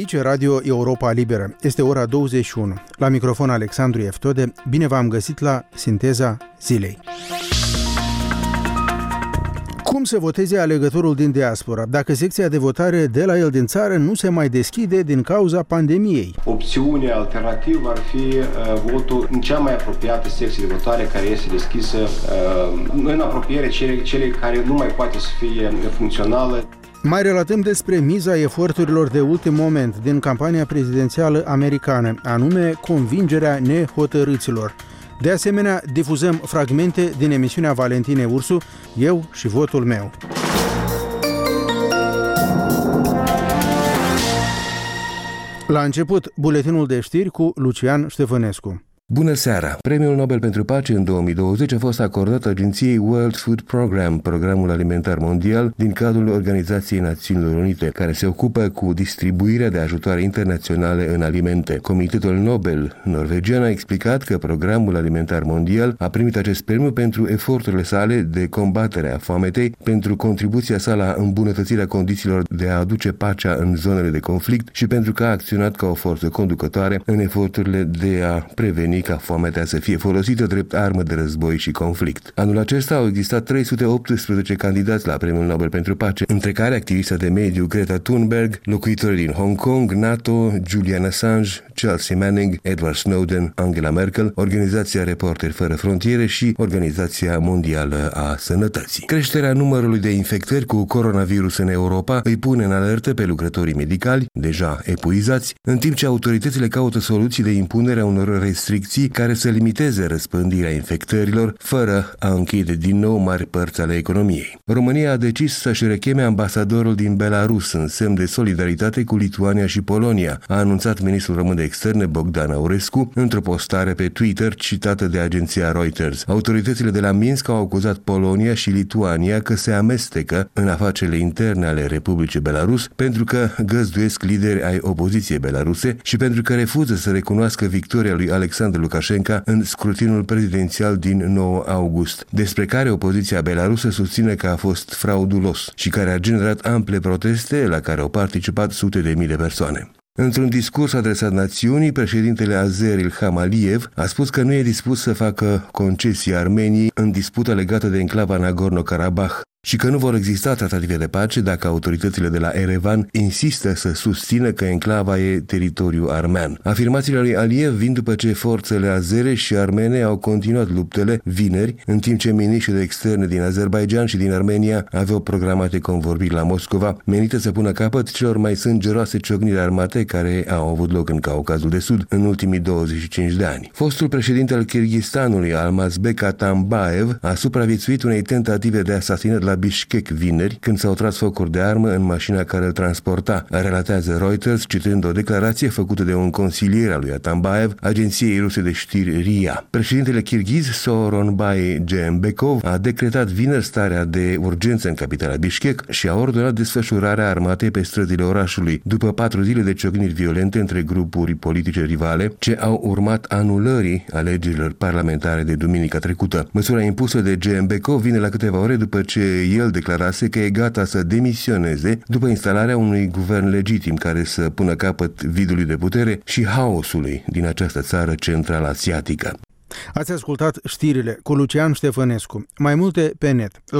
Aici Radio Europa Liberă. Este ora 21. La microfon Alexandru Eftode. Bine v-am găsit la Sinteza Zilei. Cum să voteze alegătorul din diaspora dacă secția de votare de la el din țară nu se mai deschide din cauza pandemiei? Opțiunea alternativă ar fi votul în cea mai apropiată secție de votare care este deschisă în apropiere celei care nu mai poate să fie funcțională. Mai relatăm despre miza eforturilor de ultim moment din campania prezidențială americană, anume convingerea nehotărâților. De asemenea, difuzăm fragmente din emisiunea Valentinei Ursu, Eu și votul meu. La început, buletinul de știri cu Lucian Ștefănescu. Bună seara! Premiul Nobel pentru Pace în 2020 a fost acordat agenției World Food Program, Programul Alimentar Mondial, din cadrul Organizației Națiunilor Unite, care se ocupă cu distribuirea de ajutoare internaționale în alimente. Comitetul Nobel norvegian a explicat că Programul Alimentar Mondial a primit acest premiu pentru eforturile sale de combatere a foametei, pentru contribuția sa la îmbunătățirea condițiilor de a aduce pacea în zonele de conflict și pentru că a acționat ca o forță conducătoare în eforturile de a preveni ca foametea să fie folosită drept armă de război și conflict. Anul acesta au existat 318 candidați la Premiul Nobel pentru Pace, între care activista de mediu Greta Thunberg, locuitorii din Hong Kong, NATO, Julian Assange, Chelsea Manning, Edward Snowden, Angela Merkel, Organizația Reporteri Fără Frontiere și Organizația Mondială a Sănătății. Creșterea numărului de infectări cu coronavirus în Europa îi pune în alertă pe lucrătorii medicali, deja epuizați, în timp ce autoritățile caută soluții de impunere a unor restricții care să limiteze răspândirea infectărilor, fără a închide din nou mari părți ale economiei. România a decis să-și recheme ambasadorul din Belarus în semn de solidaritate cu Lituania și Polonia, a anunțat ministrul român de externe Bogdan Aurescu într-o postare pe Twitter citată de agenția Reuters. Autoritățile de la Minsk au acuzat Polonia și Lituania că se amestecă în afacerile interne ale Republicii Belarus pentru că găzduiesc lideri ai opoziției belaruse și pentru că refuză să recunoască victoria lui Alexandru Lukashenko în scrutinul prezidențial din 9 august, despre care opoziția belarusă susține că a fost fraudulos și care a generat ample proteste la care au participat sute de mii de persoane. Într-un discurs adresat națiunii, președintele azer Ilham Aliyev a spus că nu e dispus să facă concesii Armeniei în disputa legată de enclava Nagorno-Karabakh și că nu vor exista tratative de pace dacă autoritățile de la Erevan insistă să susțină că enclava e teritoriu armean. Afirmațiile lui Aliyev vin după ce forțele azere și armene au continuat luptele vineri, în timp ce miniștrii de externe din Azerbaijan și din Armenia aveau programate convorbiri la Moscova, menite să pună capăt celor mai sângeroase ciocniri armate care au avut loc în Caucazul de Sud în ultimii 25 de ani. Fostul președinte al Kirghistanului, Almazbek Atambayev, a supraviețuit unei tentative de asasinat la Bishkek vineri, când s-au tras focuri de armă în mașina care îl transporta, relatează Reuters, citând o declarație făcută de un consilier al lui Atambayev, agenției ruse de știri RIA. Președintele kirghiz, Sooronbay Jeenbekov, a decretat vineri starea de urgență în capitala Bishkek și a ordonat desfășurarea armatei pe străzile orașului, după 4 zile de ciocniri violente între grupuri politice rivale, ce au urmat anulării alegerilor parlamentare de duminica trecută. Măsura impusă de Jeenbekov vine la câteva ore după ce el declarase că e gata să demisioneze după instalarea unui guvern legitim care să pună capăt vidului de putere și haosului din această țară central-asiatică. Ați ascultat știrile cu Lucian Ștefănescu. Mai multe pe net.